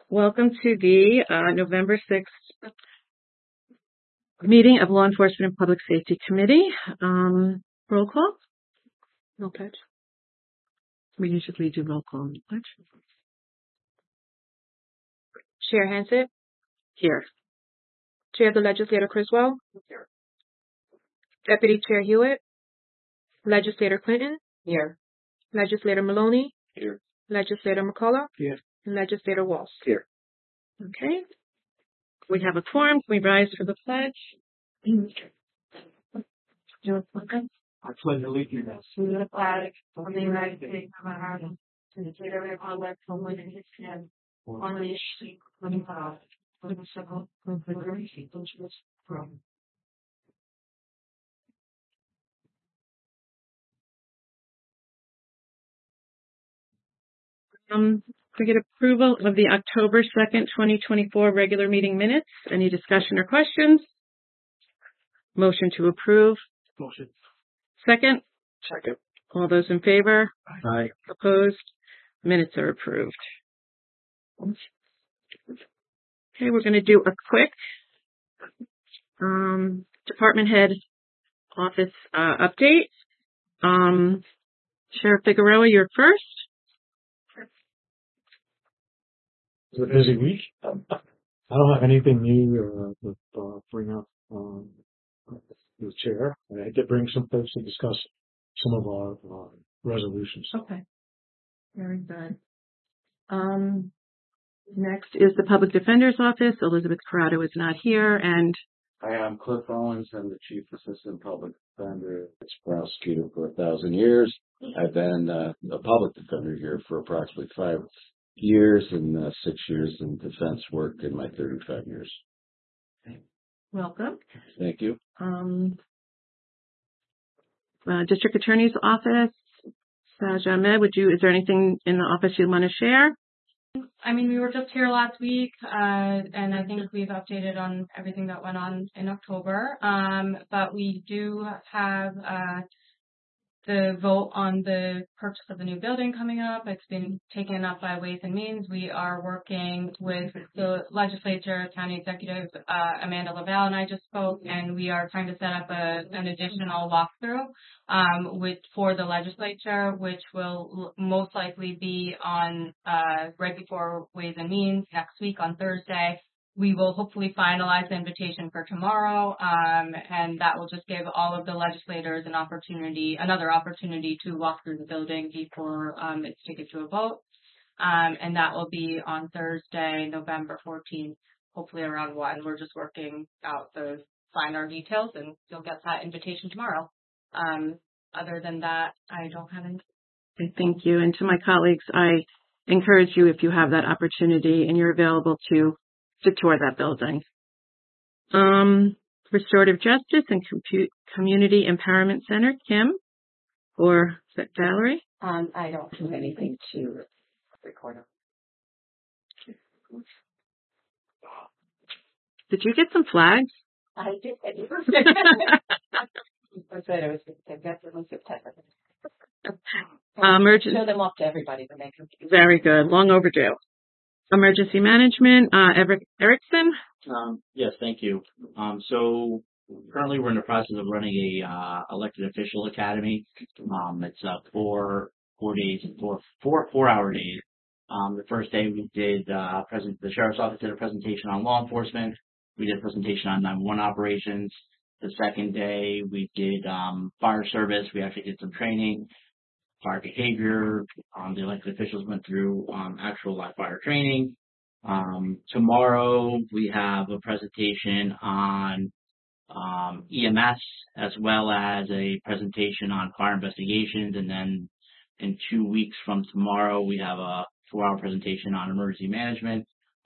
Welcome to the November 6th meeting of Law Enforcement and Public Safety Committee. Roll call? No pledge. We usually do roll call and pledge. Chair Hansett. Here. Chair of the Legislator Criswell. Here. Deputy Chair Hewitt. Legislator Clinton. Here. Legislator Maloney. Here. Legislator McCullough. Here. And Legislator Walsh. Here. Okay. We have a quorum. Can we rise for the pledge? I pledge allegiance to the flag of the United States of America, and to the republic for which it stands, one nation, under God, indivisible, with liberty and justice for all. We get approval of the October 2nd, 2024 regular meeting minutes. Any discussion or questions? Motion to approve. Motion. Second? Second. All those in favor? Aye. Opposed? Minutes are approved. Okay, we're going to do a quick department head office update. Sheriff Figueroa, you're first. It's a busy week. I don't have anything new to bring up the chair. I did bring some folks to discuss some of our resolutions. Okay. Very good. Next is the Public Defender's Office. Elizabeth Corrado is not here, and I am Cliff Owens. I'm the Chief Assistant Public Defender. It's prosecutor for 1,000 years. I've been a public defender here for approximately 5 years and 6 years in defense work in my 35 years. welcome. Thank you. District Attorney's Office. Saj Ahmed, is there anything in the office you want to share? I mean, we were just here last week, and I think we've updated on everything that went on in October. But we do have the vote on the purchase of the new building coming up. It's been taken up by Ways and Means. We are working with the legislature, County Executive Amanda Lavelle and I just spoke, and we are trying to set up an additional walkthrough for the legislature, which will most likely be on right before Ways and Means next week on Thursday. We will hopefully finalize the invitation for tomorrow, and that will just give all of the legislators another opportunity to walk through the building before it's taken to a vote. And that will be on Thursday, November 14th, hopefully around 1. We're just working out the finer details, and you'll get that invitation tomorrow. Other than that, I don't have anything. Okay, thank you. And to my colleagues, I encourage you, if you have that opportunity and you're available, to tour that building. Restorative Justice and Community Empowerment Center, Kim, or is that Valerie? I don't have anything to record on. Did you get some flags? I did. I said I was going to get them in September. Show them off to everybody when they come. Very good. Long overdue. Emergency Management, Erickson? Yes, thank you. So currently we're in the process of running a elected official academy. It's 4 days, 4-hour days. The first day we did the sheriff's office did a presentation on law enforcement. We did a presentation on 911 operations. The second day we did fire service. We actually did some training. Fire behavior. The elected officials went through actual live fire training. Tomorrow we have a presentation on EMS, as well as a presentation on fire investigations. And then in 2 weeks from tomorrow, we have a 4-hour presentation on emergency management.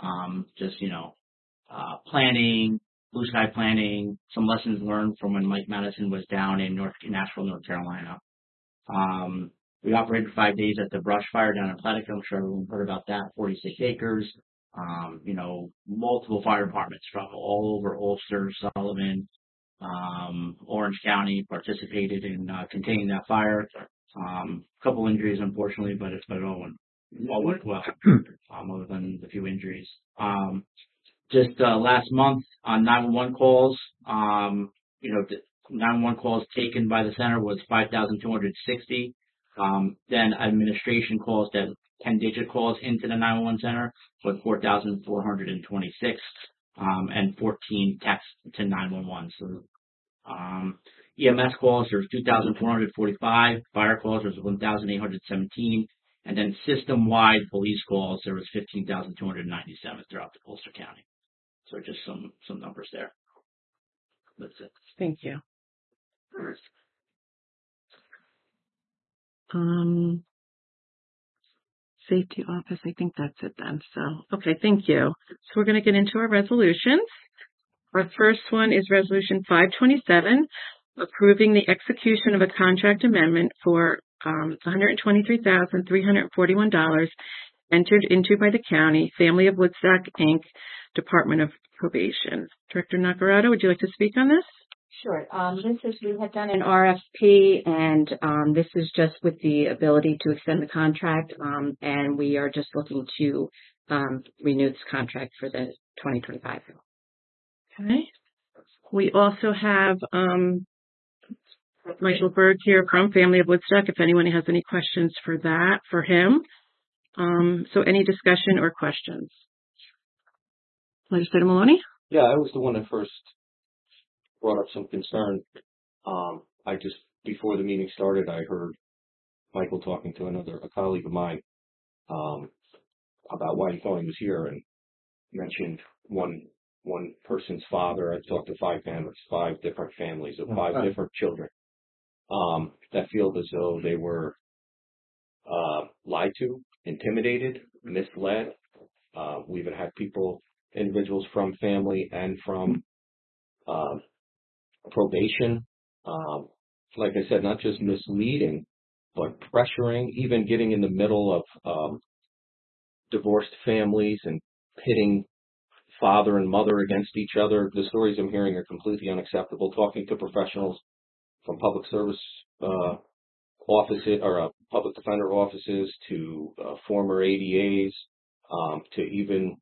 Planning, blue sky planning, some lessons learned from when Mike Madison was down in Nashville, North Carolina. We operated 5 days at the brush fire down in Platica. I'm sure everyone heard about that. 46 acres. Multiple fire departments from all over Ulster, Sullivan, Orange County participated in containing that fire. A couple injuries, unfortunately, but it all went all went well, other than a few injuries. Just last month on 911 calls, the 911 calls taken by the center was 5,260. Then administration calls, that 10-digit calls into the 911 center was 4,426, and 14 texts to 911. So, EMS calls, there was 2,445, fire calls, there was 1,817, and then system-wide police calls, there was 15,297 throughout the Ulster County. So just some numbers there. That's it. Thank you. Safety office, I think that's it then. So, okay, thank you. So we're going to get into our resolutions. Our first one is Resolution 527, approving the execution of a contract amendment for $123,341 entered into by the county, Family of Woodstock, Inc., Department of Probation. Director Nacarado, would you like to speak on this? Sure. We had done an RFP, and this is just with the ability to extend the contract, and we are just looking to renew this contract for the 2025. Okay. We also have Michael Berg here from Family of Woodstock, if anyone has any questions for him. So any discussion or questions? Legislator Maloney? Yeah, I was the one that first brought up some concern. Before the meeting started, I heard Michael talking to a colleague of mine, about why he thought he was here, and mentioned one person's father. I talked to 5 different families of 5 different children, that feel as though they were, lied to, intimidated, misled. We even had individuals from family and from, probation, like I said, not just misleading, but pressuring, even getting in the middle of divorced families and pitting father and mother against each other. The stories I'm hearing are completely unacceptable. Talking to professionals from public service offices or public defender offices to former ADAs, to even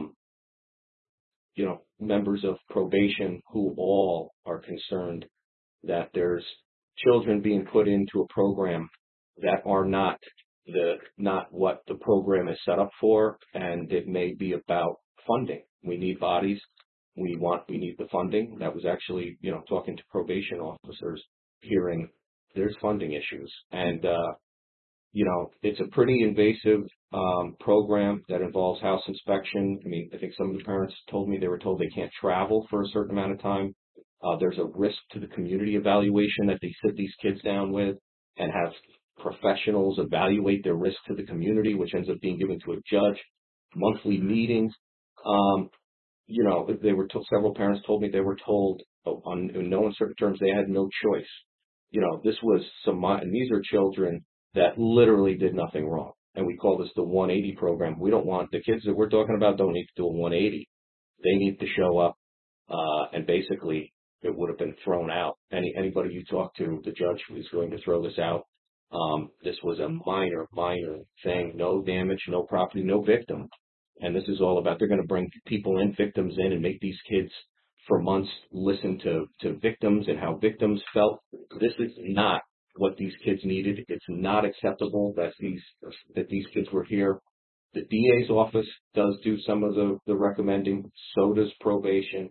members of probation, who all are concerned that there's children being put into a program that are not what the program is set up for, and it may be about funding. We need bodies. We need the funding. That was actually, talking to probation officers, hearing there's funding issues, and it's a pretty invasive program that involves house inspection. I mean, I think some of the parents told me they were told they can't travel for a certain amount of time. There's a risk to the community evaluation that they sit these kids down with and have professionals evaluate their risk to the community, which ends up being given to a judge. Monthly meetings. Several parents told me they were told in no uncertain terms they had no choice. This was and these are children that literally did nothing wrong. And we call this the 180 program. We don't want the kids that we're talking about don't need to do a 180. They need to show up, and basically it would have been thrown out. Anybody you talk to, the judge is going to throw this out. This was a minor thing. No damage, no property, no victim. And this is all about, they're going to bring victims in, and make these kids for months listen to victims and how victims felt. This is not what these kids needed. It's not acceptable that these kids were here. The DA's office does do some of the recommending. So does probation.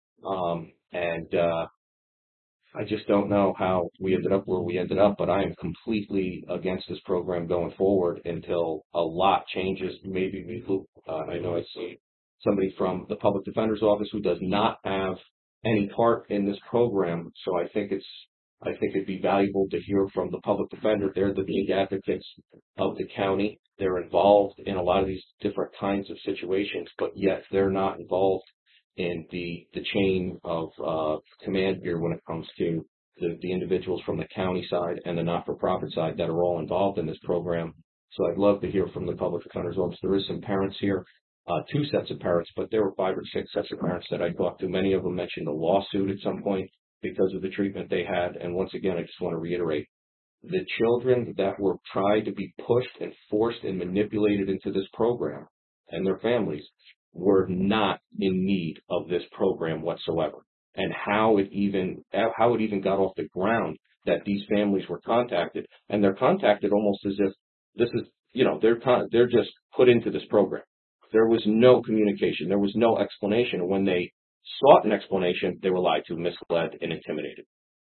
I just don't know how we ended up where we ended up, but I am completely against this program going forward until a lot changes. Maybe I know I see somebody from the public defender's office who does not have any part in this program, so I think it'd be valuable to hear from the public defender. They're the big advocates of the county. They're involved in a lot of these different kinds of situations, but yet they're not involved in the chain of command here when it comes to the individuals from the county side and the not-for-profit side that are all involved in this program. So I'd love to hear from the public defender's office. There is some parents here, 2 sets of parents, but there were 5 or 6 sets of parents that I talked to. Many of them mentioned a lawsuit at some point because of the treatment they had. And once again, I just want to reiterate, the children that were tried to be pushed and forced and manipulated into this program and their families were not in need of this program whatsoever. And how it even got off the ground that these families were contacted, and they're contacted almost as if this is, they're just put into this program. There was no communication. There was no explanation. And when they sought an explanation, they were lied to, misled, and intimidated.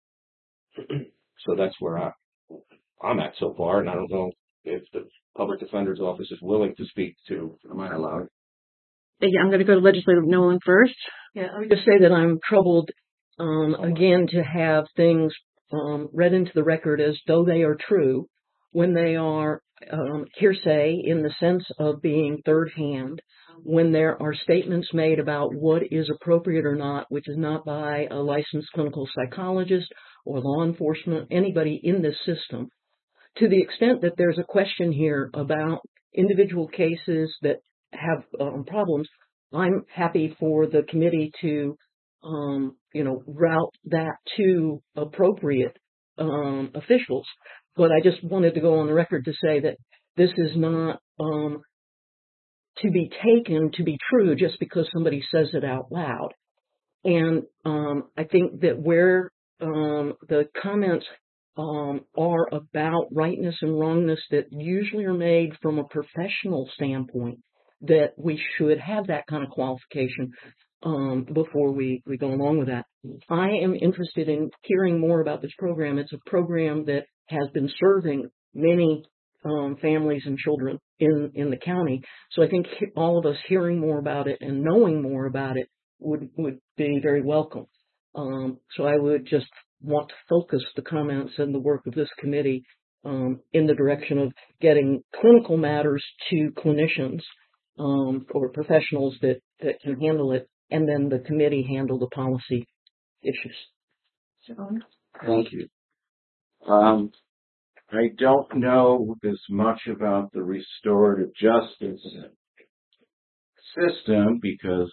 So that's where I'm at so far, and I don't know if the public defender's office is willing to speak to. Am I allowed? Yeah, I'm going to go to Legislator Nolan first. Yeah, I would just say that I'm troubled, again, to have things read into the record as though they are true when they are hearsay in the sense of being third hand, when there are statements made about what is appropriate or not, which is not by a licensed clinical psychologist or law enforcement, anybody in this system. To the extent that there's a question here about individual cases that have problems, I'm happy for the committee to, route that to appropriate officials. But I just wanted to go on the record to say that this is not to be taken to be true just because somebody says it out loud. And I think that where the comments are about rightness and wrongness that usually are made from a professional standpoint, that we should have that kind of qualification before we go along with that. I am interested in hearing more about this program. It's a program that has been serving many families and children in the county. So I think all of us hearing more about it and knowing more about it would be very welcome. So I would just want to focus the comments and the work of this committee in the direction of getting clinical matters to clinicians or professionals that can handle it, and then the committee handle the policy issues. Thank you. I don't know as much about the restorative justice system because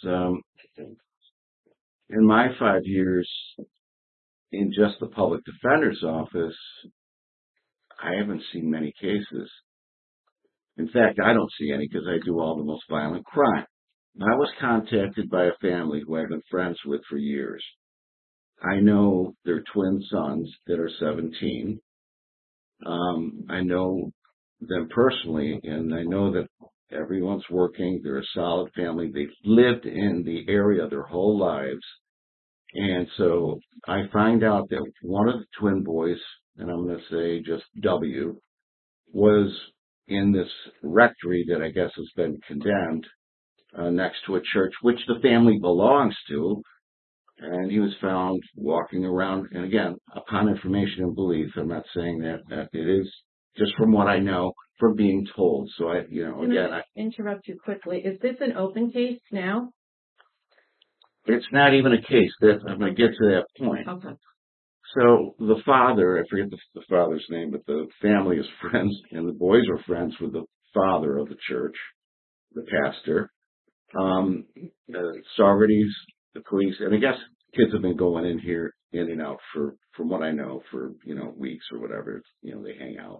in my 5 years in just the public defender's office, I haven't seen many cases. In fact, I don't see any because I do all the most violent crime. I was contacted by a family who I've been friends with for years. I know their twin sons that are 17. I know them personally, and I know that everyone's working. They're a solid family. They've lived in the area their whole lives. And so I find out that one of the twin boys, and I'm going to say just W, was in this rectory that I guess has been condemned next to a church, which the family belongs to. And he was found walking around, and again, upon information and belief, I'm not saying that it is just from what I know, from being told. So I interrupt you quickly. Is this an open case now? It's not even a case. I'm going to get to that point. Okay. So the father, I forget the father's name, but the family is friends, and the boys are friends with the father of the church, the pastor. Saugerties, the police, and I guess kids have been going in and out from what I know, for, weeks or whatever, they hang out.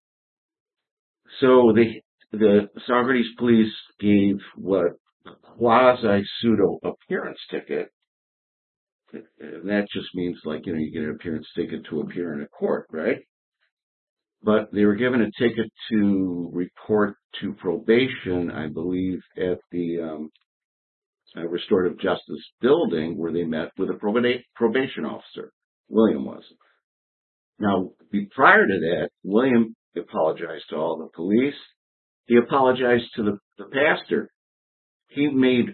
So the Saugerties police gave what quasi-pseudo appearance ticket. And that just means you get an appearance ticket to appear in a court, right? But they were given a ticket to report to probation, I believe, at the restorative justice building where they met with a probation officer. William was. Now, prior to that, William apologized to all the police. He apologized to the pastor. He made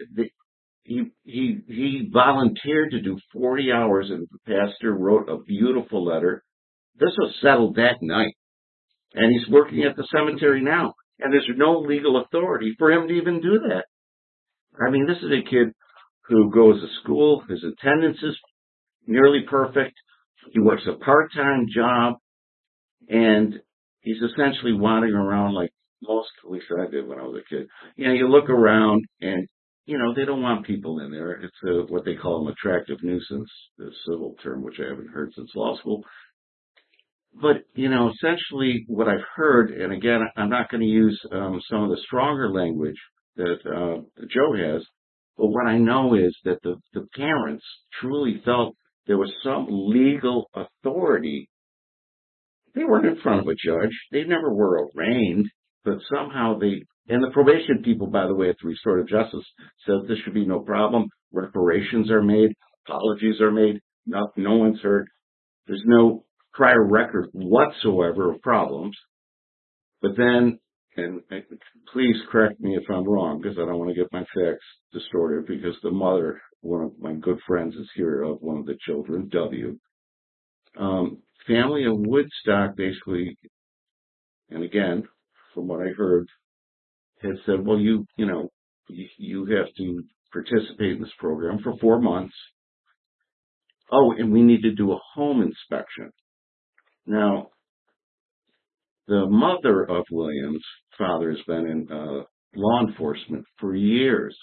he volunteered to do 40 hours, and the pastor wrote a beautiful letter. This was settled that night, and he's working at the cemetery now, and there's no legal authority for him to even do that. I mean, this is a kid who goes to school. His attendance is nearly perfect. He works a part-time job, and he's essentially wandering around like most, at least I did when I was a kid. You look around, and, they don't want people in there. It's what they call an attractive nuisance, the civil term, which I haven't heard since law school. But, essentially what I've heard, and again, I'm not going to use some of the stronger language that Joe has, but what I know is that the parents truly felt there was some legal authority. They weren't in front of a judge. They never were arraigned, but somehow and the probation people, by the way, at the Restorative Justice said this should be no problem. Reparations are made, apologies are made, no one's hurt. There's no prior record whatsoever of problems. But then, and please correct me if I'm wrong, because I don't want to get my facts distorted, because the mother, one of my good friends, is here of one of the children, W. Family of Woodstock basically, and again, from what I heard, had said, well, you have to participate in this program for 4 months. Oh, and we need to do a home inspection. Now, the mother of Williams' father has been in law enforcement for years.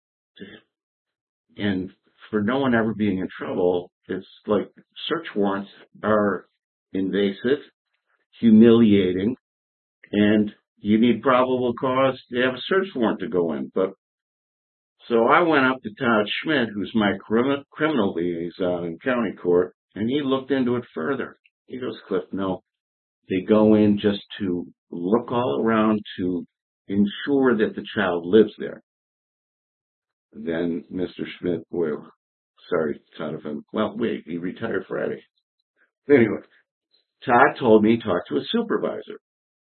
And for no one ever being in trouble, it's like search warrants are invasive, humiliating, and you need probable cause to have a search warrant to go in. But so I went up to Todd Schmidt, who's my criminal liaison in county court, and he looked into it further. He goes, Cliff, no. They go in just to look all around to ensure that the child lives there. Then Mr. Schmidt, well, sorry, Todd, wait, he retired Friday. Anyway, Todd told me he talked to a supervisor.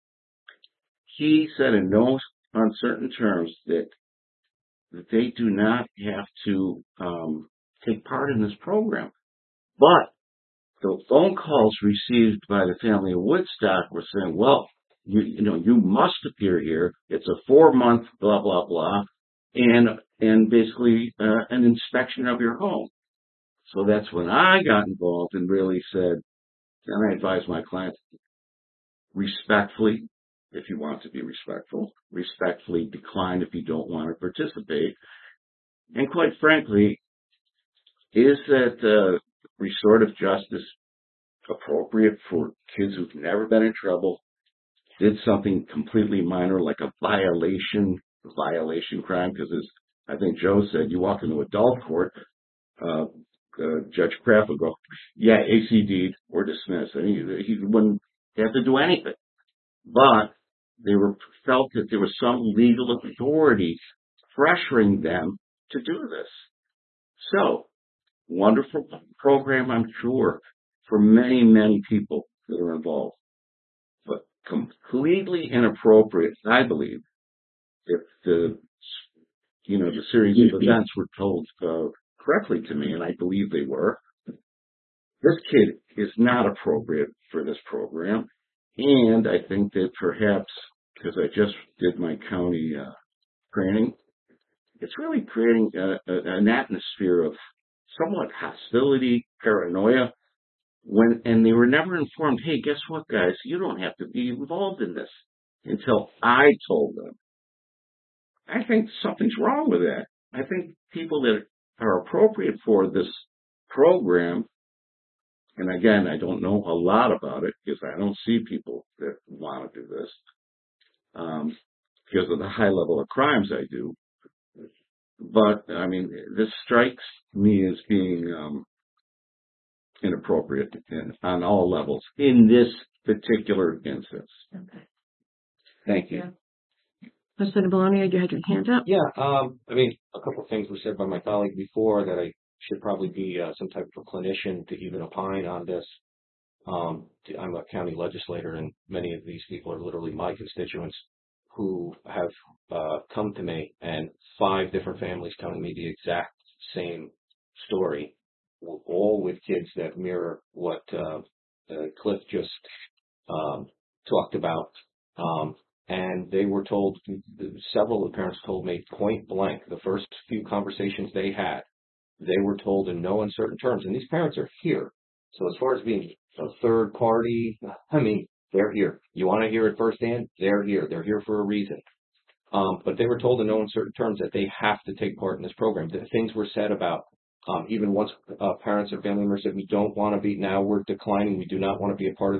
He said in no uncertain terms that they do not have to take part in this program. But the phone calls received by the family of Woodstock were saying, well, you must appear here. It's a 4-month blah, blah, blah, and basically an inspection of your home. So that's when I got involved and really said, and I advised my clients, respectfully, if you want to be respectful, respectfully decline if you don't want to participate. And quite frankly, is that restorative justice appropriate for kids who've never been in trouble, did something completely minor like a violation crime? Because as I think Joe said, you walk into adult court, Judge Kraft would go, yeah, ACD or dismiss, and he wouldn't have to do anything. But they felt that there was some legal authority pressuring them to do this. So, wonderful program, I'm sure, for many, many people that are involved. But completely inappropriate, I believe, if the series of events were told correctly to me, and I believe they were. This kid is not appropriate for this program. And I think that perhaps, because I just did my county training, it's really creating an atmosphere of somewhat hostility, paranoia, and they were never informed, hey, guess what, guys? You don't have to be involved in this until I told them. I think something's wrong with that. I think people that are appropriate for this program, and again, I don't know a lot about it because I don't see people that want to do this because of the high level of crimes I do. But, I mean, this strikes me as being inappropriate on all levels in this particular instance. Okay. Thank you. Yeah. President Bologna, you had your hand up? Yeah, I mean, a couple of things were said by my colleague before that I should probably be some type of a clinician to even opine on this. I'm a county legislator, and many of these people are literally my constituents who have come to me, and 5 different families telling me the exact same story, all with kids that mirror what Cliff just talked about. And they were told, several of the parents told me point blank, the first few conversations they had, they were told in no uncertain terms, and these parents are here. So as far as being a third party, I mean, they're here. You want to hear it firsthand? They're here. They're here for a reason. But they were told in no uncertain terms that they have to take part in this program. The things were said about, even once parents or family members said, we don't want to be, now we're declining, we do not want to be a part of this.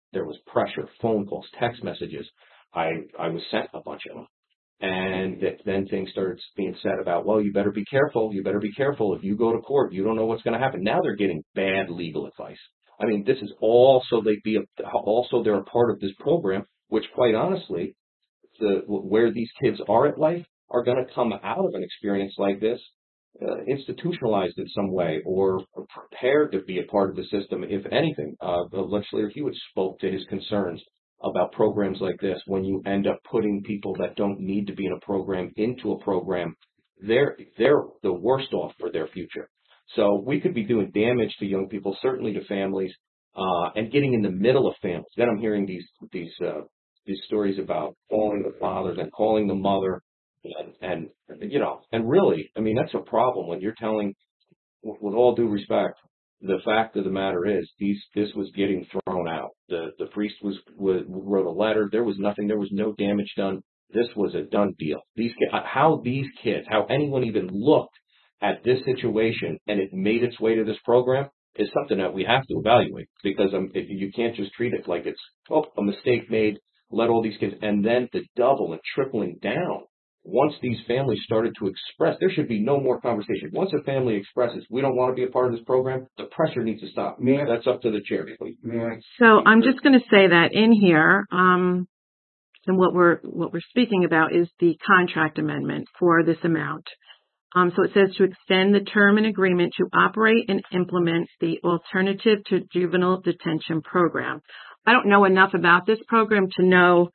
There was pressure, phone calls, text messages. I was sent a bunch of them. And then things started being said about, well, you better be careful. You better be careful. If you go to court, you don't know what's going to happen. Now they're getting bad legal advice. I mean, this is all so they're a part of this program, which quite honestly, where these kids are at life are going to come out of an experience like this, institutionalized in some way or prepared to be a part of the system. If anything, the legislator Hewitt spoke to his concerns about programs like this. When you end up putting people that don't need to be in a program into a program, they're the worst off for their future. So we could be doing damage to young people, certainly to families, and getting in the middle of families. Then I'm hearing these stories about calling the father, then calling the mother, and really, I mean, that's a problem when you're telling, with all due respect, the fact of the matter is this was getting thrown out. The priest wrote a letter. There was nothing. There was no damage done. This was a done deal. How anyone even looked at this situation and it made its way to this program is something that we have to evaluate, because you can't just treat it like it's a mistake made. Let all these kids, and then the double and tripling down. Once these families started to express, there should be no more conversation. Once a family expresses, we don't want to be a part of this program, the pressure needs to stop. That's up to the chair, please. So I'm just going to say that in here, and what we're speaking about is the contract amendment for this amount. So it says to extend the term and agreement to operate and implement the Alternative to Juvenile Detention Program. I don't know enough about this program to know,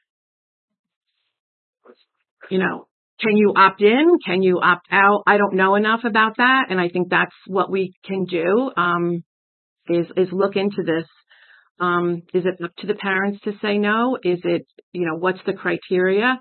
can you opt in? Can you opt out? I don't know enough about that. And I think that's what we can do, is look into this. Is it up to the parents to say no? Is it, what's the criteria?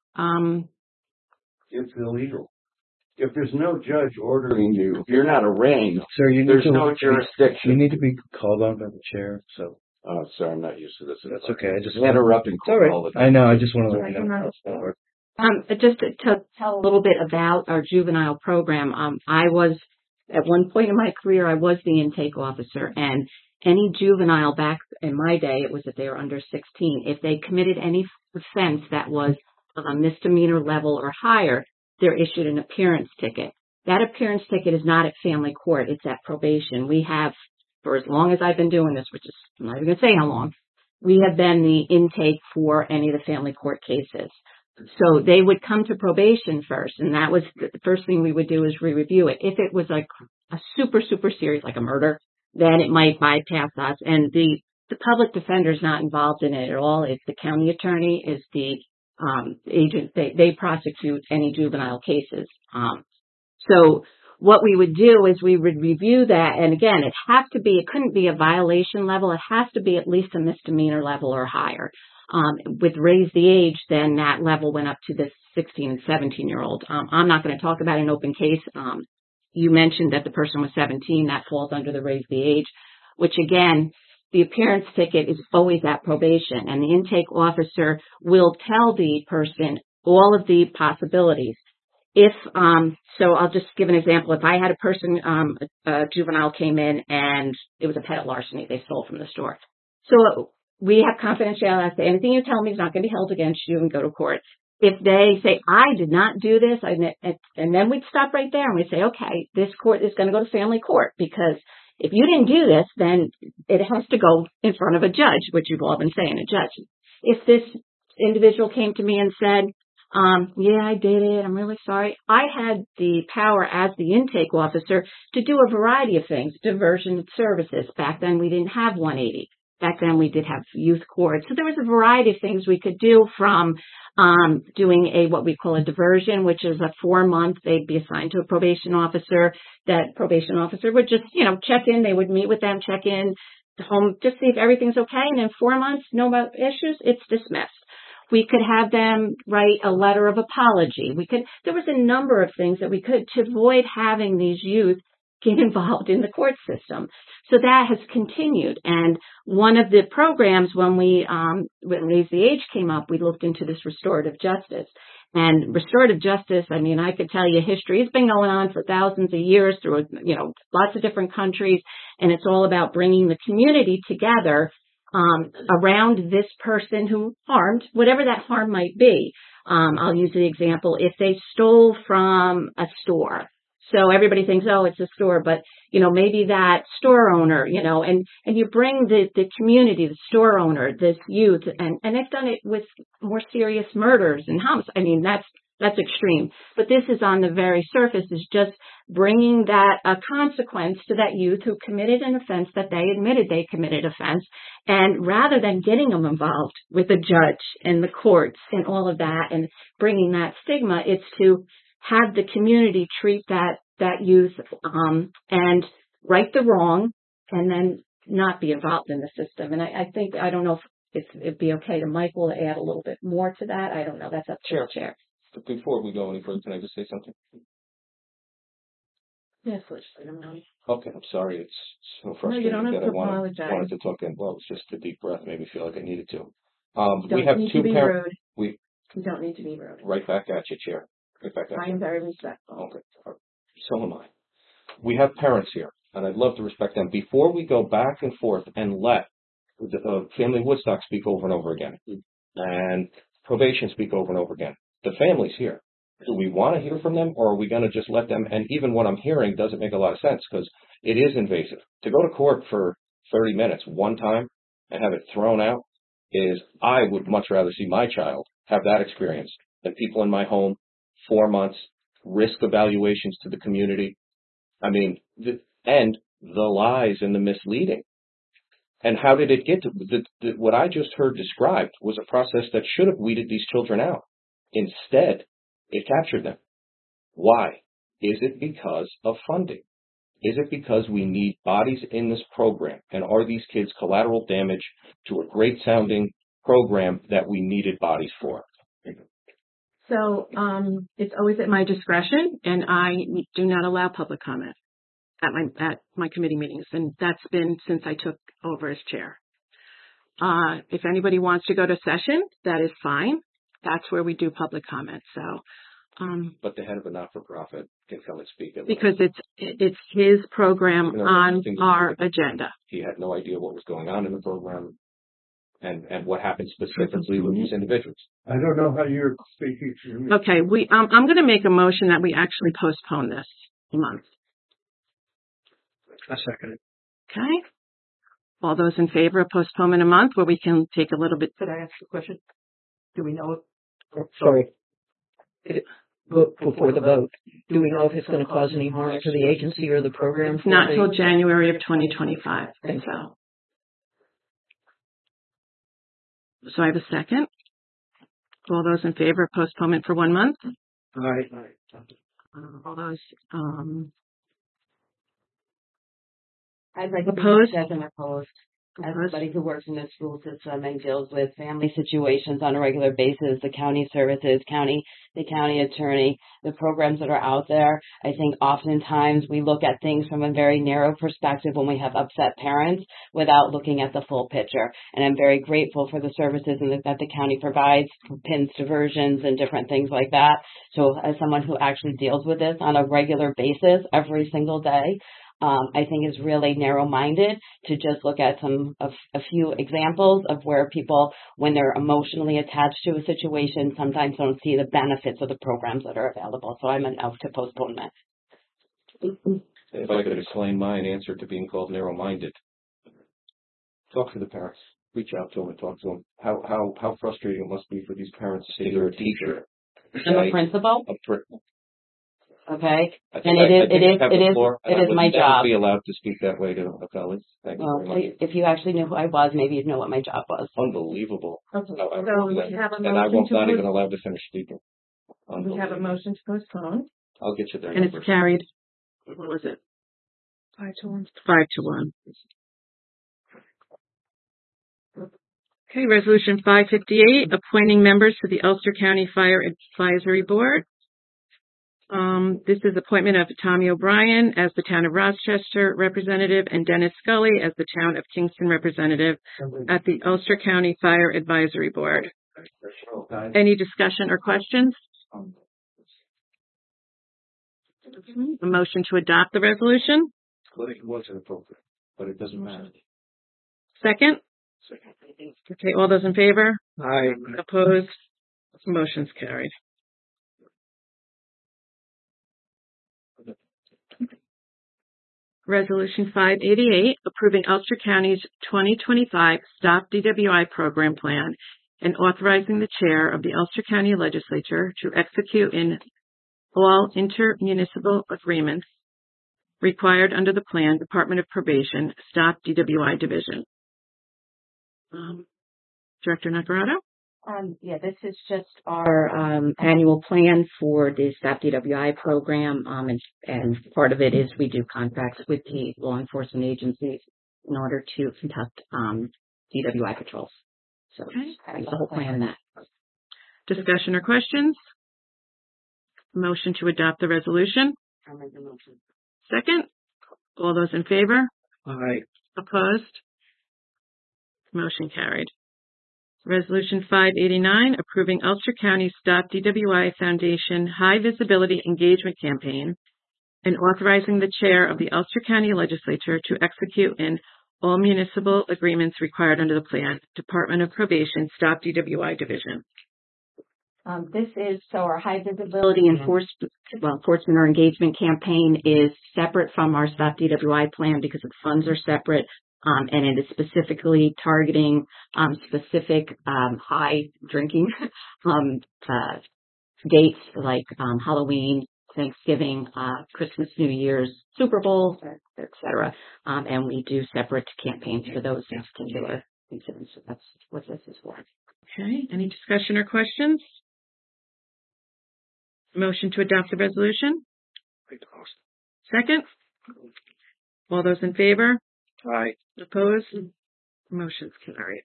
It's illegal. If there's no judge ordering you, if you're not arraigned, Sir, there's no jurisdiction. You need to be called on by the chair, so. Oh, sorry, I'm not used to this. That's okay. I just interrupting all the time. I know. I just want to let you know how it's going to work. Just to tell a little bit about our juvenile program, I was, at one point in my career, I was the intake officer, and any juvenile back in my day, it was that they were under 16. If they committed any offense that was of a misdemeanor level or higher, they're issued an appearance ticket. That appearance ticket is not at family court. It's at probation. We have, for as long as I've been doing this, which is, I'm not even going to say how long, we have been the intake for any of the family court cases. So they would come to probation first, and that was the first thing we would do is re-review it. If it was like a super, super serious, like a murder, then it might bypass us. And the public defender is not involved in it at all. It's the county attorney, is the agent. They prosecute any juvenile cases. So what we would do is we would review that. And again, it couldn't be a violation level. It has to be at least a misdemeanor level or higher. With raise the age, then that level went up to the 16 and 17-year-old. I'm not going to talk about an open case. You mentioned that the person was 17. That falls under the raise the age, which again, the appearance ticket is always at probation, and the intake officer will tell the person all of the possibilities. So I'll just give an example. If I had a person, a juvenile came in and it was a petty larceny, they stole from the store. So we have confidentiality. I say anything you tell me is not going to be held against you and go to court. If they say, I did not do this, and then we'd stop right there and we'd say, okay, this court is going to go to family court, because if you didn't do this, then it has to go in front of a judge, which you've all been saying, a judge. If this individual came to me and said, yeah, I did it, I'm really sorry, I had the power as the intake officer to do a variety of things, diversion services. Back then we didn't have 180. Back then we did have youth court. So there was a variety of things we could do, from doing what we call a diversion, which is a 4-month, they'd be assigned to a probation officer. That probation officer would just, check in. They would meet with them, check in, home, just see if everything's okay. And in 4 months, no issues, it's dismissed. We could have them write a letter of apology. There was a number of things that we could to avoid having these youth get involved in the court system. So that has continued. And one of the programs, when Raise the Age came up, we looked into this restorative justice. And restorative justice, I mean, I could tell you history. It's been going on for thousands of years through, lots of different countries. And it's all about bringing the community together around this person who harmed, whatever that harm might be. I'll use the example, if they stole from a store. So everybody thinks, oh, it's a store, but, maybe that store owner, and you bring the community, the store owner, this youth, and they've done it with more serious murders and homicides. I mean, that's extreme. But this is on the very surface, is just bringing a consequence to that youth who committed an offense that they admitted they committed offense. And rather than getting them involved with the judge and the courts and all of that and bringing that stigma, it's to have the community treat that youth and right the wrong and then not be involved in the system. And I don't know if it'd be okay to Michael to add a little bit more to that. I don't know. That's up to the chair. But before we go any further, can I just say something? Yes, legislator Maloney. Okay, I'm sorry. It's so No, frustrating you don't have that to I wanted apologize. to talk in. Well, it's just a deep breath made me feel like I needed to. You We don't have need two to be parents. rude. You don't need to be rude. Right back at you, Chair. Right back at I you. am very respectful. Okay. All right. So am I. We have parents here, and I'd love to respect them. Before we go back and forth and let Family Woodstock speak over and over again, and probation speak over and over again, the family's here. Do we want to hear from them, or are we going to just let them? And even what I'm hearing doesn't make a lot of sense, because it is invasive. To go to court for 30 minutes one time and have it thrown out I would much rather see my child have that experience than people in my home, 4 months, risk evaluations to the community. I mean, and the lies and the misleading. And how did it get to what I just heard described was a process that should have weeded these children out. Instead, it captured them. Why? Is it because of funding? Is it because we need bodies in this program? And are these kids collateral damage to a great sounding program that we needed bodies for? So it's always at my discretion, and I do not allow public comment at my committee meetings, and that's been since I took over as chair. If anybody wants to go to session, that is fine. That's where we do public comment. So, but the head of a not-for-profit can come and speak. Because it's his program on our agenda. He had no idea what was going on in the program. And what happened specifically with these individuals. I don't know how you're speaking to me. Okay, I'm going to make a motion that we actually postpone this a month. I second it. Okay. All those in favor of postponement a month, where we can take a little bit. Could I ask a question? Do we know it? Sorry. Before the vote, do we know if it's going to cause any harm to the agency or the program? Not until January of 2025. So. So I have a second. All those in favor of postponement for 1 month? Aye. All those I'd like to be opposed? as an opposed. As somebody who works in the school system and deals with family situations on a regular basis, the county services, the county attorney, the programs that are out there, I think oftentimes we look at things from a very narrow perspective when we have upset parents without looking at the full picture. And I'm very grateful for the services that the county provides, PINS diversions and different things like that. So as someone who actually deals with this on a regular basis every single day, I think is really narrow-minded to just look at a few examples of where people, when they're emotionally attached to a situation, sometimes don't see the benefits of the programs that are available. So I'm enough to postpone that. If I could explain my answer to being called narrow-minded, talk to the parents, reach out to them and talk to them. How frustrating it must be for these parents to say they're a teacher. I'm a principal. Okay, and it is my job. Be allowed to speak that way to a colleague. Thank you very much. If you actually knew who I was, maybe you'd know what my job was. Unbelievable. Okay. So we have a motion and I won't not even allowed to finish speaking. We have a motion to postpone. I'll get you there. And it's carried. What was it? 5-1. 5-1. Okay, resolution 558, appointing members to the Ulster County Fire Advisory Board. This is appointment of Tommy O'Brien as the Town of Rochester representative and Dennis Scully as the Town of Kingston representative at the Ulster County Fire Advisory Board. Any discussion or questions? A motion to adopt the resolution? Well, it wasn't appropriate, but it doesn't matter. Second? Okay, all those in favor? Aye. Opposed? Motion's carried. Resolution 588, approving Ulster County's 2025 Stop DWI Program Plan and authorizing the chair of the Ulster County Legislature to execute in all intermunicipal agreements required under the plan, Department of Probation, Stop DWI Division. Director Nacarado? Yeah, this is just our annual plan for the Stop DWI program, and part of it is we do contracts with the law enforcement agencies in order to conduct DWI patrols. So that's the whole plan in that. Discussion or questions? Motion to adopt the resolution. I'll make the motion. Second. All those in favor? Aye. Opposed? Motion carried. Resolution 589, approving Ulster County Stop DWI Foundation High Visibility Engagement Campaign and authorizing the chair of the Ulster County Legislature to execute in all municipal agreements required under the plan, Department of Probation, Stop DWI Division. This is, so our high visibility enforcement or engagement campaign is separate from our Stop DWI plan because the funds are separate, and it is specifically targeting specific high drinking dates like Halloween, Thanksgiving, Christmas, New Year's, Super Bowl, etc. And we do separate campaigns for those particular incidents. So that's what this is for. Okay, any discussion or questions? Motion to adopt the resolution. Second. All those in favor? Aye. Opposed? Motion's carried.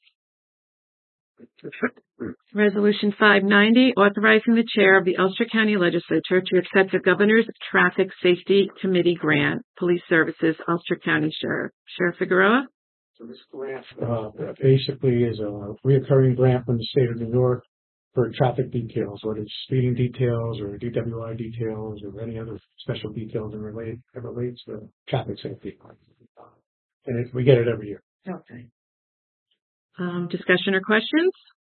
Resolution 590, authorizing the chair of the Ulster County Legislature to accept the Governor's Traffic Safety Committee grant, Police Services, Ulster County Sheriff. Sheriff Figueroa? So this grant basically is a reoccurring grant from the state of New York for traffic details, whether it's speeding details or DWI details or any other special details that relates to traffic safety. And we get it every year. Okay. Discussion or questions?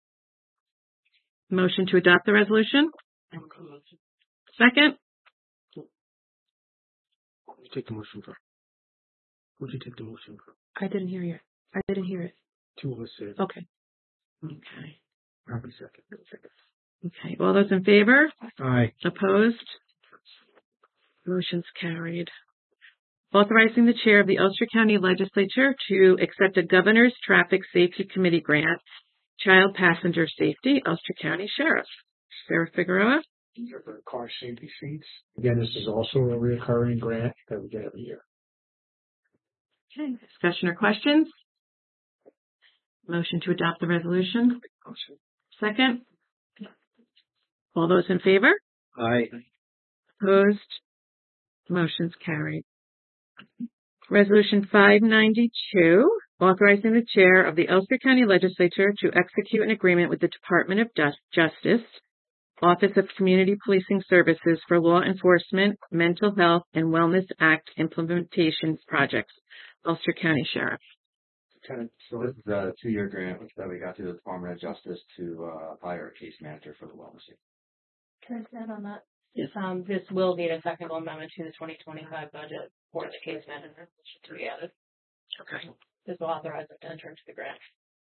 Motion to adopt the resolution. Second. You take the motion for. Would you take the motion for? I didn't hear you. I didn't hear it. Two of us said. Okay. Okay. Probably second. Okay. All those in favor? Aye. Opposed? Motion's carried. Authorizing the chair of the Ulster County Legislature to accept a Governor's Traffic Safety Committee grant, Child Passenger Safety, Ulster County Sheriff. Sheriff Figueroa? For car safety seats. Again, this is also a recurring grant that we get every year. Okay. Discussion or questions? Motion to adopt the resolution. Second. All those in favor? Aye. Opposed? Motion's carried. Resolution 592, authorizing the chair of the Ulster County Legislature to execute an agreement with the Department of Justice, Office of Community Policing Services for Law Enforcement, Mental Health, and Wellness Act implementation projects. Ulster County Sheriff. So this is a 2-year grant that we got through the Department of Justice to hire a case manager for the wellness. Can I stand on that? Yes. This will need a technical amendment to the 2025 budget for the case manager to be added. Okay. This will authorize it to enter into the grant.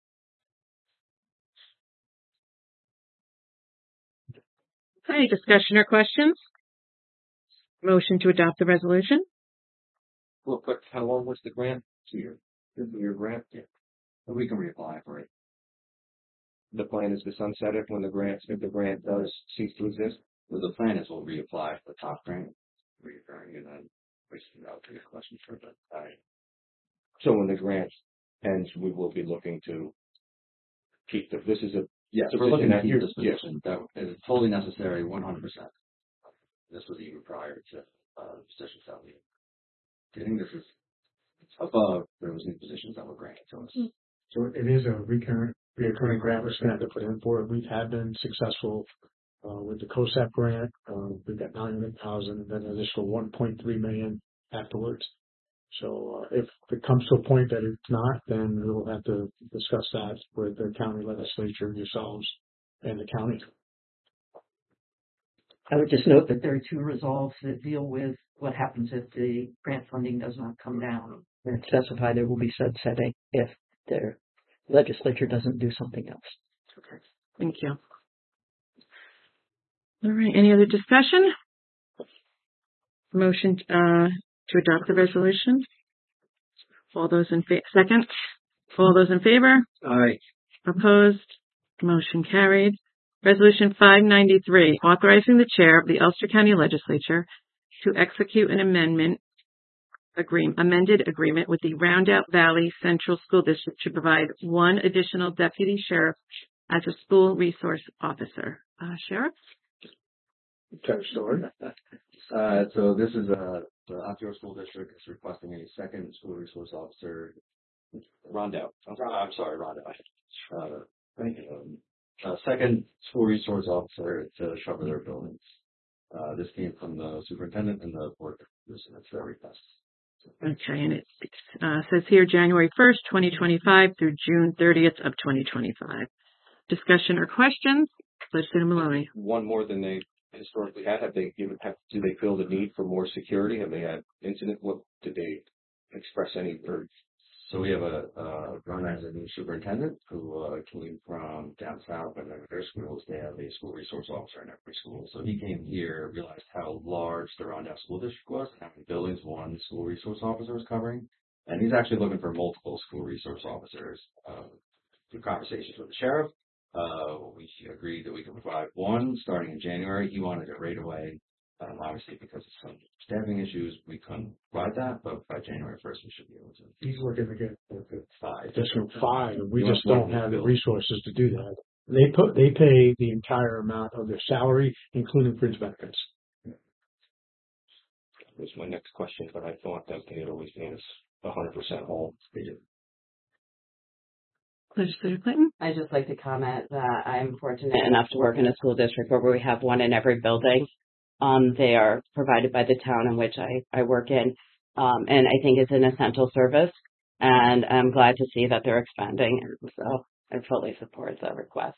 Okay, discussion or questions? Motion to adopt the resolution. Real quick, how long was the grant? 2 years. This is your grant. Yeah. But we can reapply for it. The plan is to sunset it when if the grant does cease to exist. So the plan is we'll reapply for the top grant, reoccurring, and then we should out to get questions for that. So when the grant ends, we will be looking to keep this is a Yes, we're looking at this position. That is totally necessary, 100%. This was even prior to the positions that we. I think this is above those new positions that were granted to us. So it is a recurring grant we're going to have to put in for it. We have been successful with the COSAP grant. We've got $900,000 and then an additional $1.3 million afterwards. So if it comes to a point that it's not, then we'll have to discuss that with the county legislature, yourselves, and the county. I would just note that there are two resolves that deal with what happens if the grant funding does not come down. And specify there will be sunsetting if the legislature doesn't do something else. Okay. Thank you. All right. Any other discussion? Motion to adopt the resolution. All those in second. All those in favor? Aye. Opposed? Motion carried. Resolution 593, authorizing the chair of the Ulster County Legislature to execute an amended agreement with the Roundout Valley Central School District to provide one additional deputy sheriff as a school resource officer. Sheriff? Okay, story. So this is the Ontario School District is requesting a second school resource officer. Roundout. I'm sorry, Roundout. Second school resource officer to cover their buildings. This came from the superintendent and the board. It's their request. Okay, and it says here January 1st, 2025 through June 30th of 2025. Discussion or questions? Legislator Maloney. One more than they historically had. Do they feel the need for more security? Have they had incident? What did they express any? So we have Ron as a new superintendent who came from down south, and their schools, they have a school resource officer in every school. So he came here, realized how large the Rondout School District was, and how many buildings one school resource officer was covering. And he's actually looking for multiple school resource officers. Through conversations with the sheriff, we agreed that we could provide one starting in January. He wanted it right away. Obviously, because of some staffing issues, we couldn't provide that, but by January 1st, we should be able to. He's looking to get five. Additional 5, and we just don't have the resources to do that. They pay the entire amount of their salary, including fringe benefits. That was my next question, but I thought that they had always made us 100% whole. Legislator Clinton. I'd just like to comment that I'm fortunate enough to work in a school district where we have one in every building. They are provided by the town in which I work in, and I think it's an essential service, and I'm glad to see that they're expanding, so I fully support the request.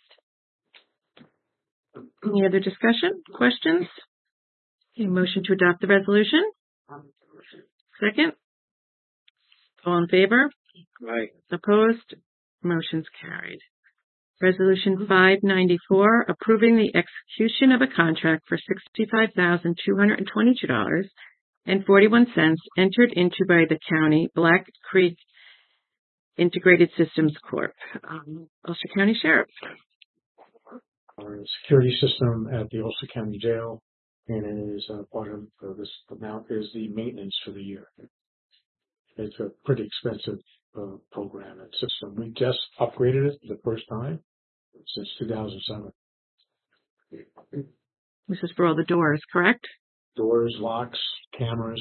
Any other discussion? Questions? Okay, motion to adopt the resolution. Second. All in favor? Aye. Opposed? Motion's carried. Resolution 594, approving the execution of a contract for $65,222.41 entered into by the county Black Creek Integrated Systems Corp. Ulster County Sheriff. Our security system at the Ulster County Jail, and it is part of this amount is the maintenance for the year. It's a pretty expensive program and system. We just upgraded it the first time since 2007. This is for all the doors, correct? Doors, locks, cameras.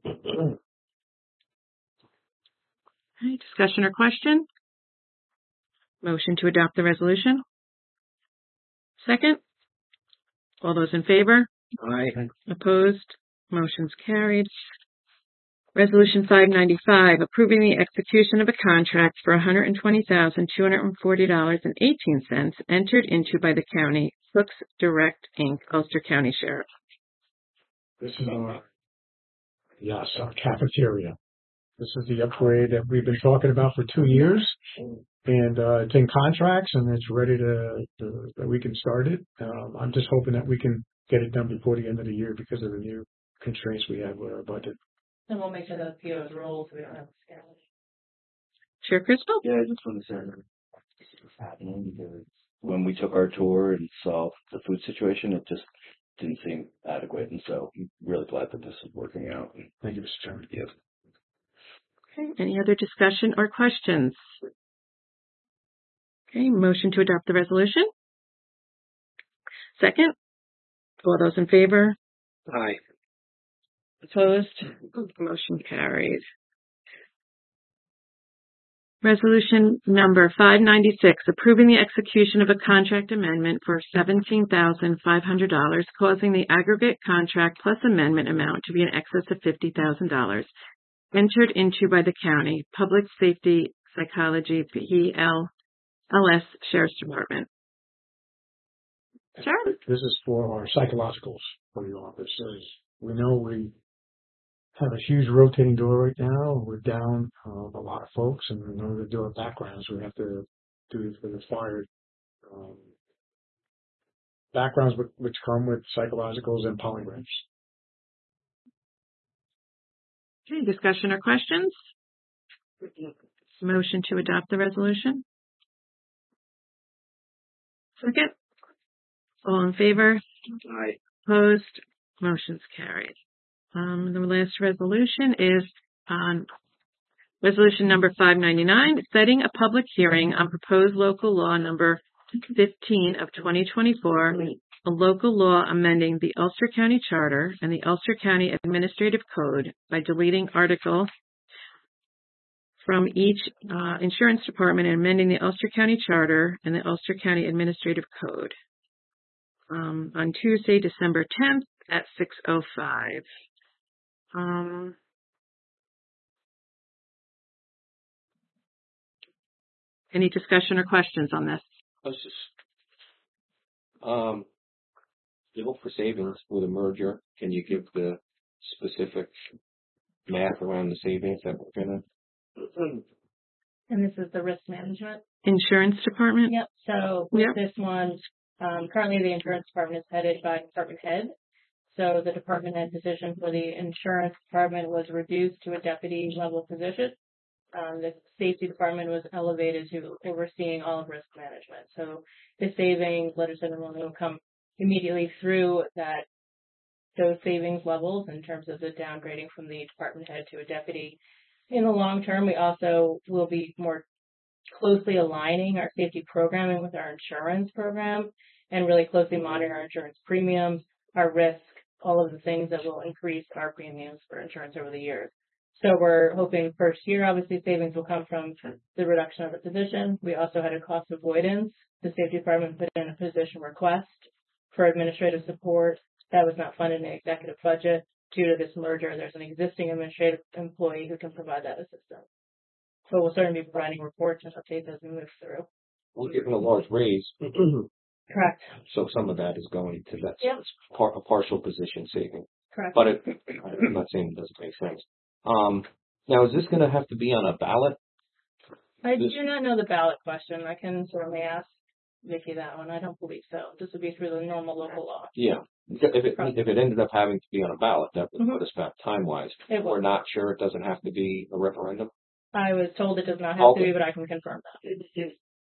Any discussion or question? Motion to adopt the resolution. Second. All those in favor? Aye. Opposed? Motion's carried. Resolution 595, approving the execution of a contract for $120,240.18 entered into by the county Hooks Direct, Inc., Ulster County Sheriff. This is our cafeteria. This is the upgrade that we've been talking about for 2 years, and it's in contracts, and it's ready that we can start it. I'm just hoping that we can get it done before the end of the year because of the new constraints we have with our budget. And we'll make sure that POs roll so we don't have to scale it. Chair Crystal? Yeah, I just want to say this is happening because when we took our tour and saw the food situation, it just didn't seem adequate. And so I'm really glad that this is working out. Thank you, Mr. Chairman. Yes. Okay, any other discussion or questions? Okay, motion to adopt the resolution. Second. All those in favor? Aye. Opposed? Motion carried. Resolution number 596, approving the execution of a contract amendment for $17,500, causing the aggregate contract plus amendment amount to be in excess of $50,000, entered into by the county, Public Safety Psychology, PLS Sheriff's Department. Sure. This is for our psychologicals for the office. As we know, we have a huge rotating door right now. We're down a lot of folks, and in order to do our backgrounds, we have to do the required backgrounds which come with psychologicals and polygraphs. Okay, discussion or questions? Motion to adopt the resolution. Second. All in favor? Aye. Opposed? Motion's carried. The last resolution is on resolution number 599, setting a public hearing on proposed local law number 15 of 2024, a local law amending the Ulster County Charter and the Ulster County Administrative Code by deleting articles from each insurance department and amending the Ulster County Charter and the Ulster County Administrative Code on Tuesday, December 10th at 6:05. Any discussion or questions on this? Let's just, you look for savings with a merger. Can you give the specific math around the savings that we're gonna? And this is the risk management. Insurance department? Yep. So with this one, currently the insurance department is headed by department head. So the department head position for the insurance department was reduced to a deputy level position. The safety department was elevated to overseeing all of risk management. So the savings, letters of enrollment will come immediately through those savings levels in terms of the downgrading from the department head to a deputy. In the long term, we also will be more closely aligning our safety programming with our insurance program and really closely monitoring our insurance premiums, our risk, all of the things that will increase our premiums for insurance over the years. So we're hoping first year, obviously, savings will come from the reduction of the position. We also had a cost avoidance. The safety department put in a position request for administrative support. That was not funded in the executive budget. Due to this merger, there's an existing administrative employee who can provide that assistance. So we'll certainly be providing reports and updates as we move through. We're giving a large raise. Correct. So some of that is going to that Yep. a partial position saving. Correct. But I'm not saying it doesn't make sense. Now, is this going to have to be on a ballot? I do not know the ballot question. I can certainly ask Vicki that one. I don't believe so. This would be through the normal local law. Yeah. If it ended up having to be on a ballot, that would put us back time-wise. We're not sure it doesn't have to be a referendum. I was told it does not have to be, but I can confirm that.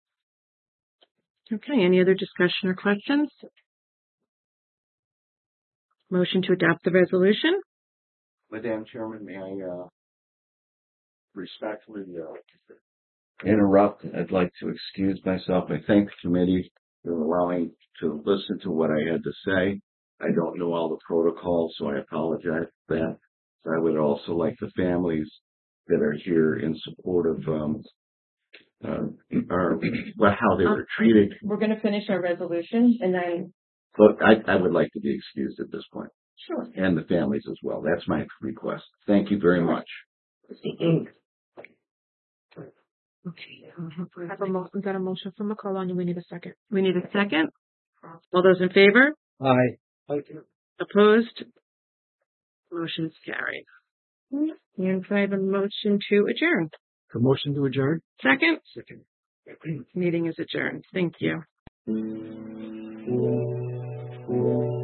Okay, any other discussion or questions? Motion to adopt the resolution. Madam Chairman, may I respectfully interrupt? I'd like to excuse myself. I thank the committee for allowing to listen to what I had to say. I don't know all the protocols, so I apologize for that. So I would also like the families that are here in support of how they were treated. We're going to finish our resolution and then. But I would like to be excused at this point. Sure. And the families as well. That's my request. Thank you very much. Okay. We got a motion from McCullough, and we need a second. We need a second. All those in favor? Aye. Opposed? Motion's carried. And I have a motion to adjourn. The motion to adjourn? Second? Second. Meeting is adjourned. Thank you.